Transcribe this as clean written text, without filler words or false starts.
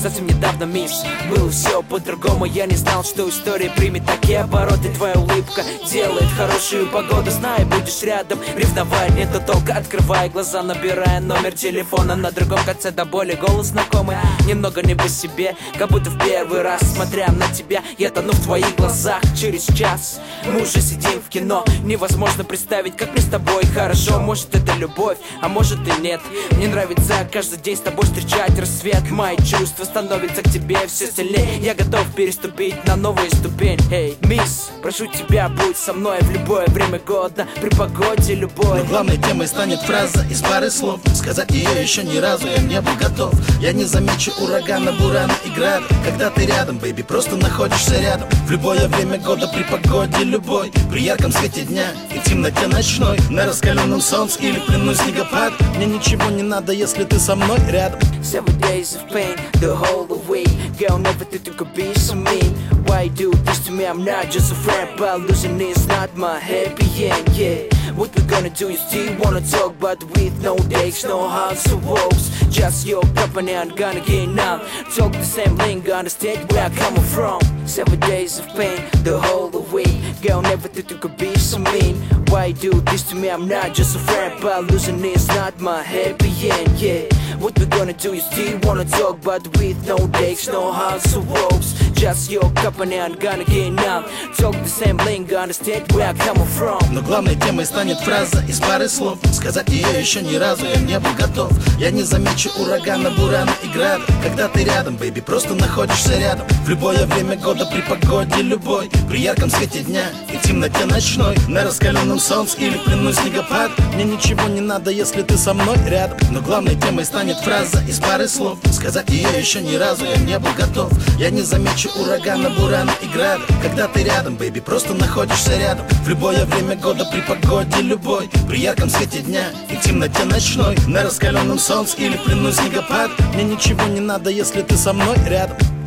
совсем недавно, мисс. Было все по-другому, я не знал, что история примет такие обороты. Твоя улыбка делает хорошую погоду, знай, будешь рядом. Ревновать нету толка, открывай глаза, набирая номер телефона. На другом конце до боли голос знакомый, немного не по себе, как будто в первый раз. Смотря на тебя, я тону в твоих глазах. Через час мы уже сидим в кино. Невозможно представить, как мне с тобой хорошо. Может это любовь, а может и нет. Мне нравится каждый день с тобой встречать рассвет. Мои чувства становятся к тебе все сильнее. Я готов переступить на новую ступень. Эй, мисс, прошу тебя, будь со мной в любое время года, при погоде любой. Но главной темой станет фраза из пары слов. Сказать ее еще ни разу я не был готов. Я не замечу урагана, бурана и града, когда ты рядом, бэйби, просто находишься рядом. В любое время года, при погоде любой, при ярком свете дня и в темноте ночной, на раскаленном солнце или в плену снегопад. Мне ничего не надо, если ты со мной рядом. 7 days of pain, the whole week. Girl, never thought you could be so mean. Why do this to me? I'm not just a friend, but losing is not my happy end, yeah. What we gonna do? You still wanna talk, but with no dates, no hugs or walks. Just your company, I'm gonna get numb. Talk the same lingo, understand where I'm coming from. 7 days of pain, the whole week. Girl, never thought you could be so mean. Why do this to me? I'm not just a friend, but losing is not my happy end, yeah. What we gonna do? You still wanna talk, but with no dates, no hugs or walks. Just your company, I'm gonna get numb. Talk the same lingo, understand where I'm coming from. Но главной темой станет фраза из пары слов. Сказать ее еще ни разу я не был готов. Я не замечу урагана, бурана и града, когда ты рядом, бэйби, просто находишься рядом. В любое время года, при погоде любой, при ярком свете дня и в темноте ночной, на раскаленном солнце или в плену снегопад. Мне ничего не надо, если ты со мной рядом. Но главной темой станет фраза из пары слов. Сказать ее еще ни разу я не был готов. Я не замечу урагана, бурана и града, когда ты рядом, бэйби, просто находишься рядом. В любое время года, при погоде любой, при ярком свете дня и в темноте ночной, на раскаленном солнце или в плену снегопад. Мне ничего не надо, если ты со мной рядом.